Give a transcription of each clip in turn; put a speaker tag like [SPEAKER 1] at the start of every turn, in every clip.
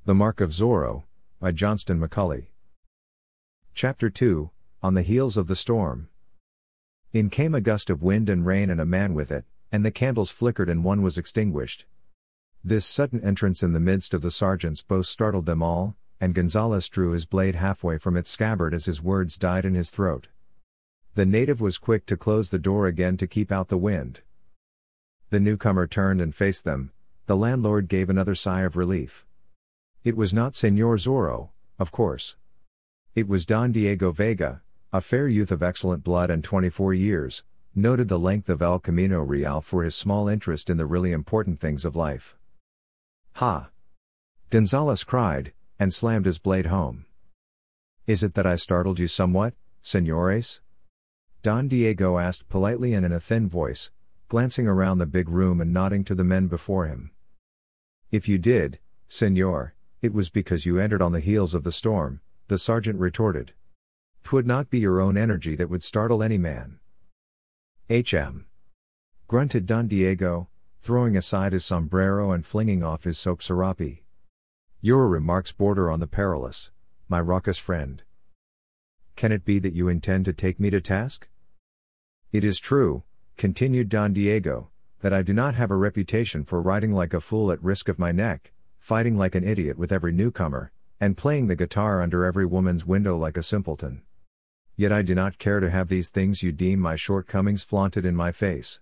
[SPEAKER 1] The Mark of Zorro, by Johnston McCulley. Chapter 2, On the Heels of the Storm. In came a gust of wind and rain and a man with it, and the candles flickered and one was extinguished. This sudden entrance in the midst of the sergeant's boast startled them all, and Gonzales drew his blade halfway from its scabbard as his words died in his throat. The native was quick to close the door again to keep out the wind. The newcomer turned and faced them. The landlord gave another sigh of relief. It was not Señor Zorro, of course. It was Don Diego Vega, a fair youth of excellent blood and 24 years, noted the length of El Camino Real for his small interest in the really important things of life. "Ha!" Gonzales cried, and slammed his blade home. "Is it that I startled you somewhat, señores?" Don Diego asked politely and in a thin voice, glancing around the big room and nodding to the men before him. "If you did, señor, it was because you entered on the heels of the storm," the sergeant retorted. "'Twould not be your own energy that would startle any man." "Hm," grunted Don Diego, throwing aside his sombrero and flinging off his soap serape. "Your remarks border on the perilous, my raucous friend. Can it be that you intend to take me to task?" "It is true," continued Don Diego, "that I do not have a reputation for riding like a fool at risk of my neck, fighting like an idiot with every newcomer, and playing the guitar under every woman's window like a simpleton. Yet I do not care to have these things you deem my shortcomings flaunted in my face."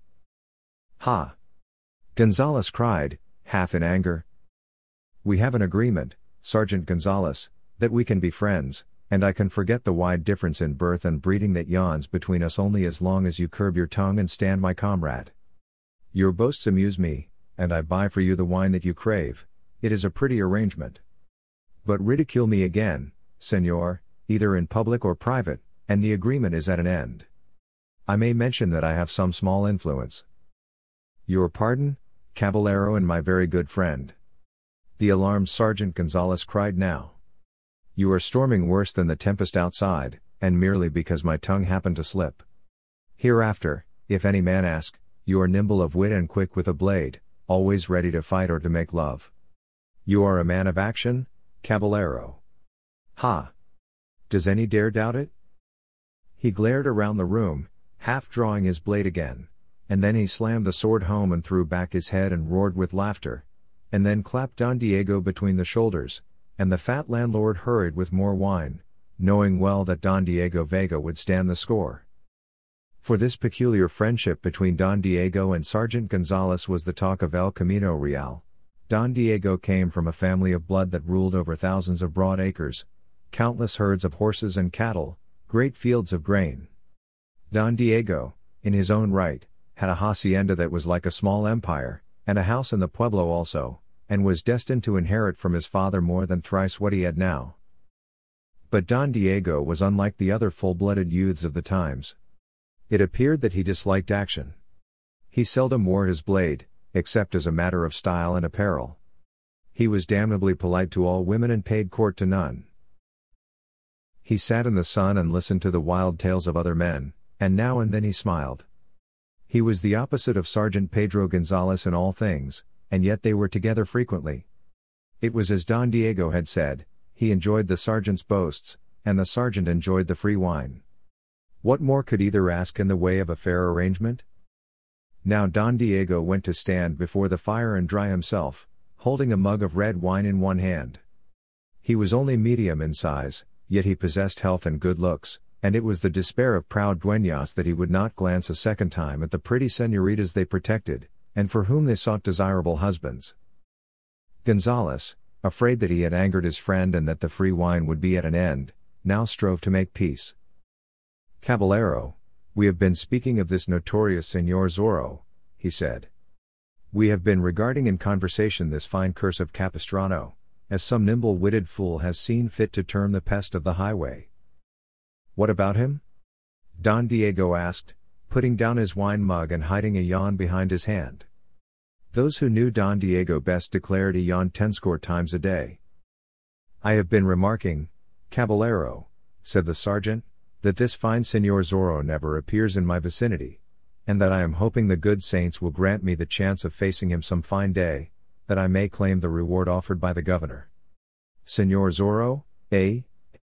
[SPEAKER 1] "Ha!" Gonzales cried, half in anger. "We have an agreement, Sergeant Gonzales, that we can be friends, and I can forget the wide difference in birth and breeding that yawns between us only as long as you curb your tongue and stand my comrade. Your boasts amuse me, and I buy for you the wine that you crave. It is a pretty arrangement. But ridicule me again, señor, either in public or private, and the agreement is at an end. I may mention that I have some small influence." "Your pardon, caballero and my very good friend," the alarmed Sergeant Gonzales cried now. "You are storming worse than the tempest outside, and merely because my tongue happened to slip. Hereafter, if any man ask, you are nimble of wit and quick with a blade, always ready to fight or to make love. You are a man of action, caballero. Ha! Does any dare doubt it?" He glared around the room, half drawing his blade again, and then he slammed the sword home and threw back his head and roared with laughter, and then clapped Don Diego between the shoulders, and the fat landlord hurried with more wine, knowing well that Don Diego Vega would stand the score. For this peculiar friendship between Don Diego and Sergeant Gonzales was the talk of El Camino Real. Don Diego came from a family of blood that ruled over thousands of broad acres, countless herds of horses and cattle, great fields of grain. Don Diego, in his own right, had a hacienda that was like a small empire, and a house in the pueblo also, and was destined to inherit from his father more than thrice what he had now. But Don Diego was unlike the other full-blooded youths of the times. It appeared that he disliked action. He seldom wore his blade, except as a matter of style and apparel. He was damnably polite to all women and paid court to none. He sat in the sun and listened to the wild tales of other men, and now and then he smiled. He was the opposite of Sergeant Pedro Gonzales in all things, and yet they were together frequently. It was as Don Diego had said, he enjoyed the sergeant's boasts, and the sergeant enjoyed the free wine. What more could either ask in the way of a fair arrangement? Now Don Diego went to stand before the fire and dry himself, holding a mug of red wine in one hand. He was only medium in size, yet he possessed health and good looks, and it was the despair of proud dueñas that he would not glance a second time at the pretty señoritas they protected, and for whom they sought desirable husbands. Gonzales, afraid that he had angered his friend and that the free wine would be at an end, now strove to make peace. "Caballero, we have been speaking of this notorious Señor Zorro," he said. "We have been regarding in conversation this fine curse of Capistrano, as some nimble-witted fool has seen fit to term the pest of the highway." "What about him?" Don Diego asked, putting down his wine mug and hiding a yawn behind his hand. Those who knew Don Diego best declared he yawned 10 times a day. "I have been remarking, caballero," said the sergeant, "that this fine Señor Zorro never appears in my vicinity, and that I am hoping the good saints will grant me the chance of facing him some fine day, that I may claim the reward offered by the governor." Señor Zorro, eh?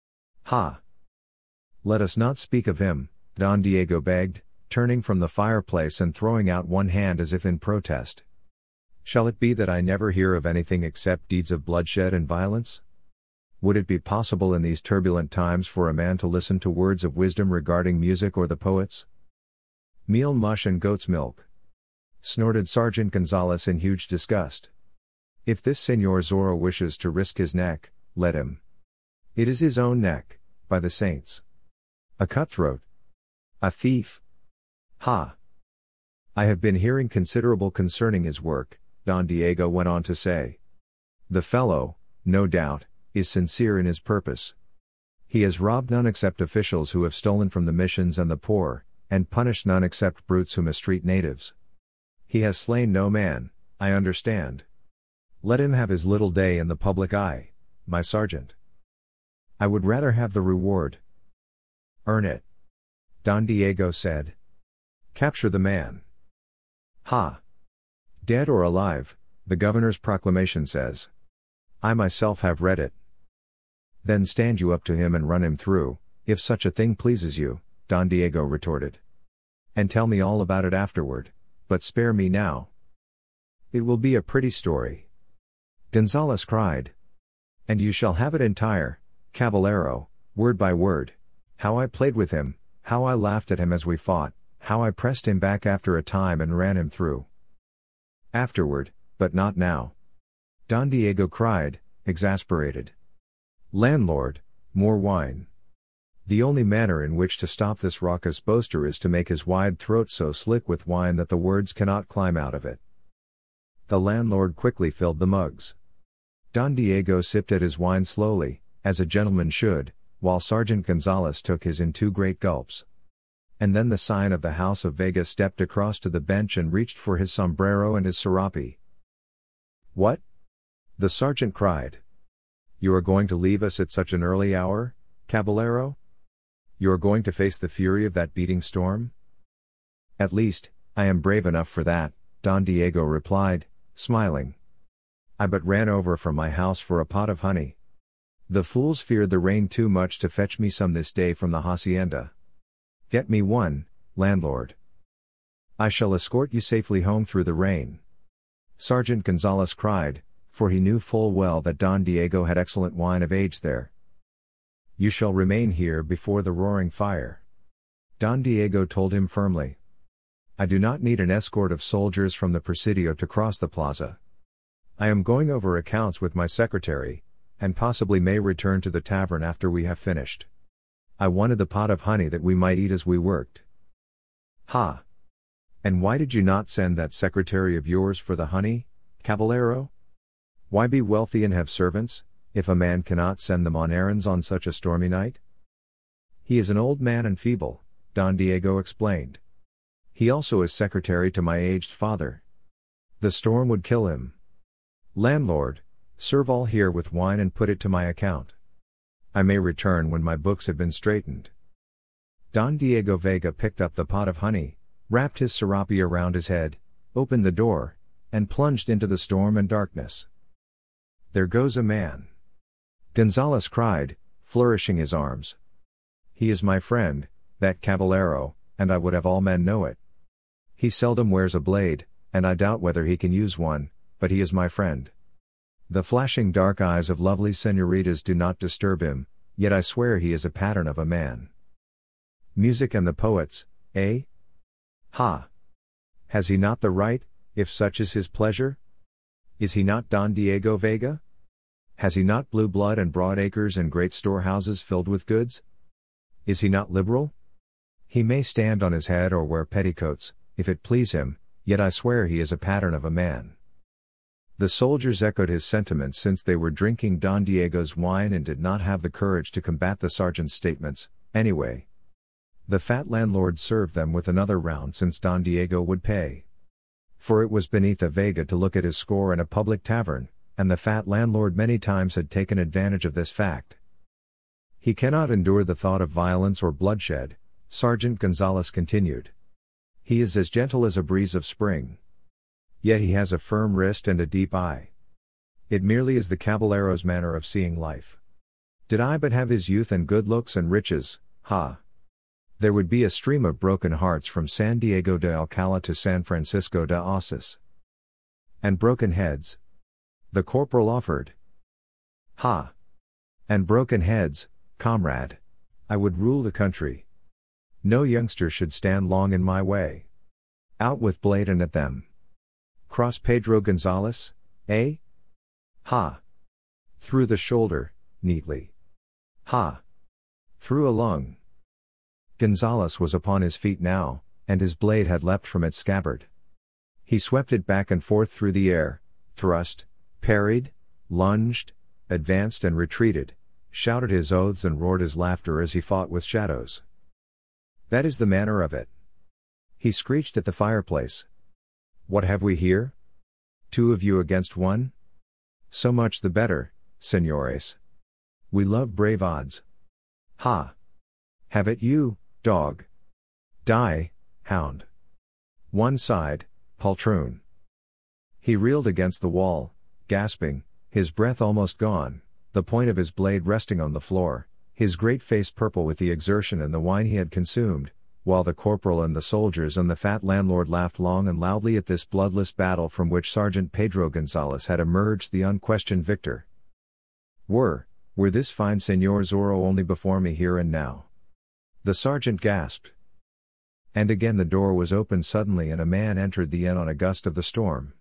[SPEAKER 1] Ha! Let us not speak of him, Don Diego begged, turning from the fireplace and throwing out one hand as if in protest. Shall it be that I never hear of anything except deeds of bloodshed and violence? Would it be possible in these turbulent times for a man to listen to words of wisdom regarding music or the poets? Meal mush and goat's milk, snorted Sergeant Gonzalez in huge disgust. If this Señor Zorro wishes to risk his neck, let him. It is his own neck, by the saints. A cutthroat. A thief. Ha! I have been hearing considerable concerning his work, Don Diego went on to say. The fellow, no doubt, is sincere in his purpose. He has robbed none except officials who have stolen from the missions and the poor, and punished none except brutes who mistreat natives. He has slain no man, I understand. Let him have his little day in the public eye, my sergeant. I would rather have the reward. Earn it. Don Diego said. Capture the man. Ha! Dead or alive, the governor's proclamation says. I myself have read it. Then stand you up to him and run him through, if such a thing pleases you, Don Diego retorted. And tell me all about it afterward, but spare me now. It will be a pretty story. Gonzalez cried. And you shall have it entire, Caballero, word by word. How I played with him, how I laughed at him as we fought, how I pressed him back after a time and ran him through. Afterward, but not now. Don Diego cried, exasperated. Landlord, more wine. The only manner in which to stop this raucous boaster is to make his wide throat so slick with wine that the words cannot climb out of it. The landlord quickly filled the mugs. Don Diego sipped at his wine slowly, as a gentleman should, while Sergeant Gonzalez took his in 2 great gulps. And then the sign of the House of Vega stepped across to the bench and reached for his sombrero and his serape. What? The sergeant cried. You are going to leave us at such an early hour, Caballero? You are going to face the fury of that beating storm? At least, I am brave enough for that, Don Diego replied, smiling. I but ran over from my house for a pot of honey. The fools feared the rain too much to fetch me some this day from the hacienda. Get me one, landlord. I shall escort you safely home through the rain. Sergeant Gonzalez cried, for he knew full well that Don Diego had excellent wine of age there. You shall remain here before the roaring fire. Don Diego told him firmly. I do not need an escort of soldiers from the Presidio to cross the plaza. I am going over accounts with my secretary, and possibly may return to the tavern after we have finished. I wanted the pot of honey that we might eat as we worked. Ha! And why did you not send that secretary of yours for the honey, Caballero? Why be wealthy and have servants, if a man cannot send them on errands on such a stormy night? He is an old man and feeble, Don Diego explained. He also is secretary to my aged father. The storm would kill him. Landlord, serve all here with wine and put it to my account. I may return when my books have been straightened. Don Diego Vega picked up the pot of honey, wrapped his serape around his head, opened the door, and plunged into the storm and darkness. There goes a man. Gonzalez cried, flourishing his arms. He is my friend, that Caballero, and I would have all men know it. He seldom wears a blade, and I doubt whether he can use one, but he is my friend. The flashing dark eyes of lovely senoritas do not disturb him, yet I swear he is a pattern of a man. Music and the poets, eh? Ha! Has he not the right, if such is his pleasure? Is he not Don Diego Vega? Has he not blue blood and broad acres and great storehouses filled with goods? Is he not liberal? He may stand on his head or wear petticoats, if it please him, yet I swear he is a pattern of a man. The soldiers echoed his sentiments since they were drinking Don Diego's wine and did not have the courage to combat the sergeant's statements, anyway. The fat landlord served them with another round since Don Diego would pay. For it was beneath a Vega to look at his score in a public tavern, and the fat landlord many times had taken advantage of this fact. He cannot endure the thought of violence or bloodshed, Sergeant Gonzalez continued. He is as gentle as a breeze of spring. Yet he has a firm wrist and a deep eye. It merely is the caballero's manner of seeing life. Did I but have his youth and good looks and riches, there would be a stream of broken hearts from San Diego de Alcala to San Francisco de Osis. And broken heads. The corporal offered. And broken heads, comrade. I would rule the country. No youngster should stand long in my way. Out with blade and at them. Cross Pedro Gonzalez, eh? Through the shoulder, neatly. Through a lung. Gonzalez was upon his feet now, and his blade had leapt from its scabbard. He swept it back and forth through the air, thrust, parried, lunged, advanced and retreated, shouted his oaths and roared his laughter as he fought with shadows. That is the manner of it. He screeched at the fireplace. What have we here? 2 of you against 1? So much the better, senores. We love brave odds. Have it you, dog. Die, hound. One side, poltroon. He reeled against the wall, gasping, his breath almost gone, the point of his blade resting on the floor, his great face purple with the exertion and the wine he had consumed, while the corporal and the soldiers and the fat landlord laughed long and loudly at this bloodless battle from which Sergeant Pedro Gonzalez had emerged the unquestioned victor. Were this fine Senor Zorro only before me here and now? The sergeant gasped. And again the door was opened suddenly and a man entered the inn on a gust of the storm.